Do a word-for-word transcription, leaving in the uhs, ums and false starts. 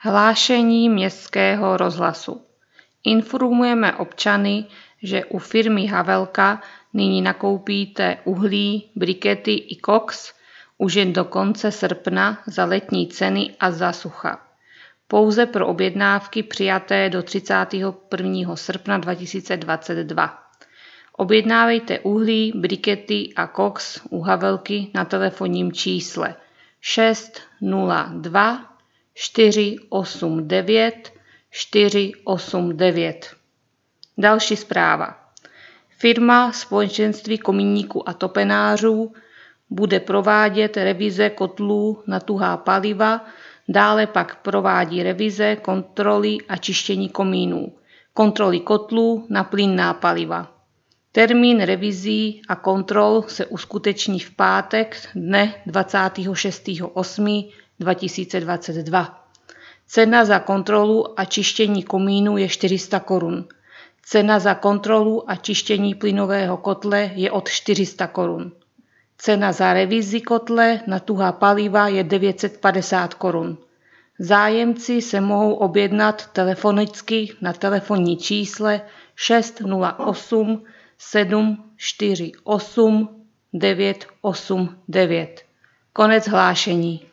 Hlášení Městského rozhlasu. Informujeme občany, že u firmy Havelka nyní nakoupíte uhlí, brikety i koks už jen do konce srpna za letní ceny a za sucha. Pouze pro objednávky přijaté do třicátého prvního srpna dva tisíce dvacet dva. Objednávejte uhlí, brikety a koks u Havelky na telefonním čísle šest nula dva čtyři osm devět čtyři osm devět. Další zpráva. Firma Společenství komíníků a topenářů bude provádět revize kotlů na tuhá paliva, dále pak provádí revize, kontroly a čištění komínů, kontroly kotlů na plynná paliva. Termín revizí a kontrol se uskuteční v pátek dne dvacátého šestého osmého dva tisíce dvacet dva. Cena za kontrolu a čištění komínů je čtyři sta korun. Cena za kontrolu a čištění plynového kotle je od čtyři sta korun. Cena za revizi kotle na tuhá paliva je devět set padesát korun. Zájemci se mohou objednat telefonicky na telefonní čísle šest nula osm sedm čtyři osm devět osm devět. Konec hlášení.